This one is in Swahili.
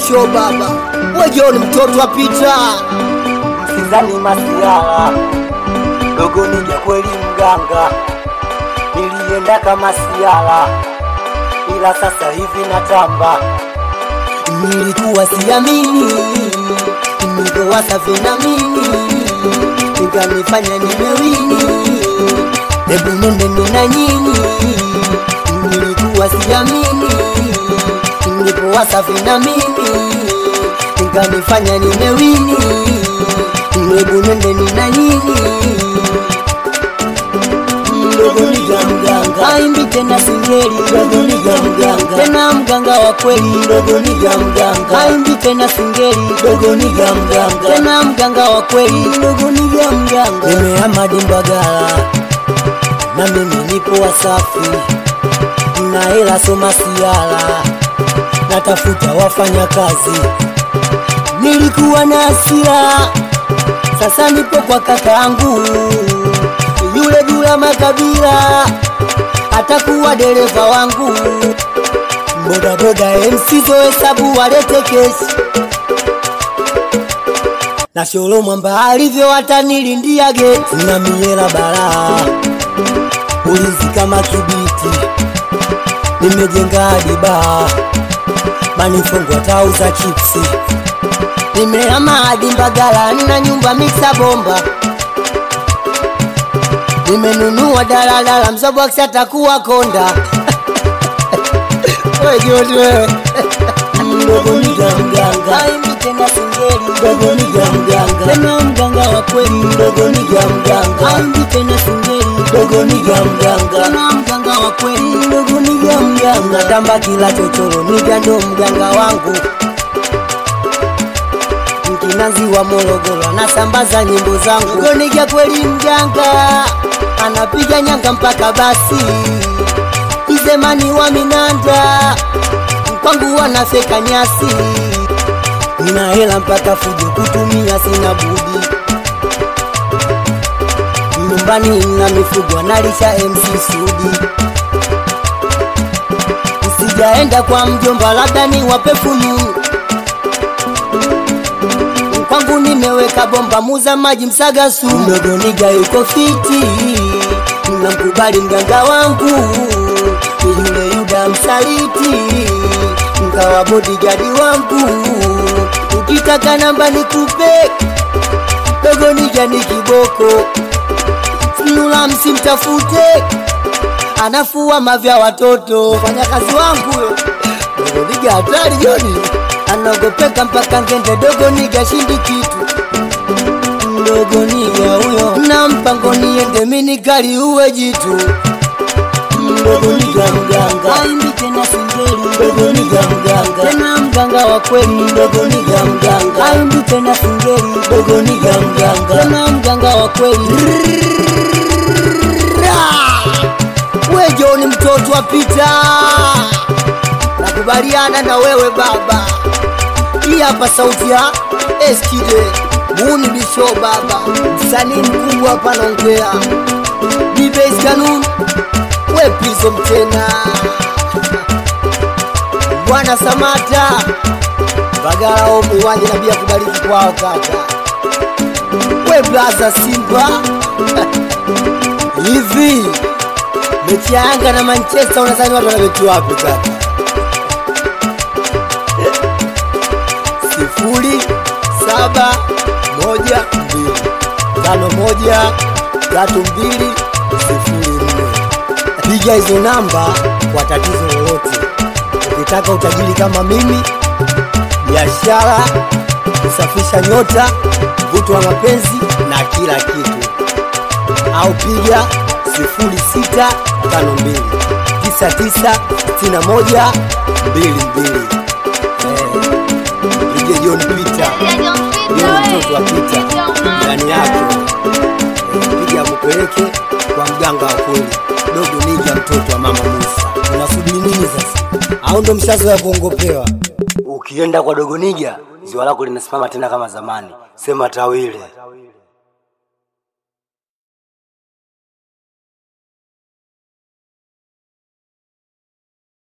Bisho baba, wewe ni mtoto wa Pita. Msizani masiala, dogo Niga kweli mganga. Nilienda kama siala, ila sasa hivi natamba. Nilikuwa siamini, niko wasafi na mimi, nikanifanya nimewini. Hebu nende na nyinyi. Nilikuwa siamini, niko wasafi na mimi, nikanifanya nimewini. Hebu nende na nyinyi. Dogo Niga mganga, haimbi tena singeli. Dogo Niga mganga, tena mganga wa kweli. Dogo Niga mganga, haimbi tena singeli. Dogo Niga mganga, tena mganga wa kweli. Dogo Niga mganga, nimehama Mbagala na mimi nipo Wasafi, na hela soma siala, natafuta wafanya kazi. Nilikuwa na hasira, sasa nipo kwa kakaangu yule Dula Makabila, atakuwa dereva wangu. Boda boda MC zo hesabu walete kesi, na Sholo Mwamba alivyo atanilindia geti. Na miela balaa, ulinzi kama kibiti, nimejenga hadi baa, manifongo atauza chipsi. Nimehama hadi Mbagala na nyumba mixa bomba, nimenunua daladala Mzobox atakuwa konda. Wewe Jodi wewe. Dogo Niga mganga, haimbi tena singeli. Dogo Niga mganga, tena mganga wa kweli. Dogo Niga mganga, haimbi tena singeli. Dogo Niga mganga, tena mganga wa kweli. Dogo Niga mganga, natamba kila chochoro, Niga ndo mganga wangu. Mkinazi wa Morogoro anasambaza nyimbo zangu. Dogo Niga kweli mganga, anapiga nyanga mpaka basi. Izemani wa Minanda, kwangu wanafeka nyasi. Nina hela mpaka fujo kutumia sina budi. Nyumbani na mifugo nalisha MC Sudi. Sijaenda kwa mjomba labda ni wape fununu. Kwangu nimeweka bomba muza maji Msaga sumu. Dogo Niga yuko fiti, namkubali mganga wangu. Yule Yuda msaliti, mkawa bodyguard wangu. Ukitaka namba nikupe, Dogo Niga ni kiboko. Sinula msimtafute, anafua mavya watoto. Fanya kazi wangu Dogo Niga hatari Joni, anogopeka mpaka ngende. Dogo Niga shindi kitu. Dogo Niga huyo na mpango niende mini kali uwe jitu. Dogo Niga mganga, haimbi tena singeli. Dogo Niga mganga, tena mganga wa kweli. Dogo Niga mganga, haimbi tena singeli. Dogo Niga mganga, tena mganga wa kweli. Wewe Joni mtoto wa Pita, nakubaliana na wewe baba. Hii hapa sauti ya Eskide Muni Bisho baba, msanii mkubwa hapa naongea. D-Bass Kanun, we Pizo Mtena, Bwana Samata, Mbagala omu wanje na bia kubariki kwao kaka. We Blaza Simba. Hivi mechi ya Yanga na Manchester unadhani watu wanabeti wapi kaka? 0712513204. Piga hizo namba kwa tatizo lolote. Ukitaka utajiri kama mimi, biashara, kusafisha nyota, mvuto wa mapenzi na kila kitu, au piga 0652996122. Piga John Peter, mtoto wa Peter ndani yake. Piga kupeleke kwa mganga wa kweli. Dogo Niga mtoto wa mama Musa. Unasubiri nini sasa? Au ndo mshazo ya kuongopewa? Ukienda kwa Dogo Niga, ziwa lako linasimama tena kama zamani. Sema Tawile.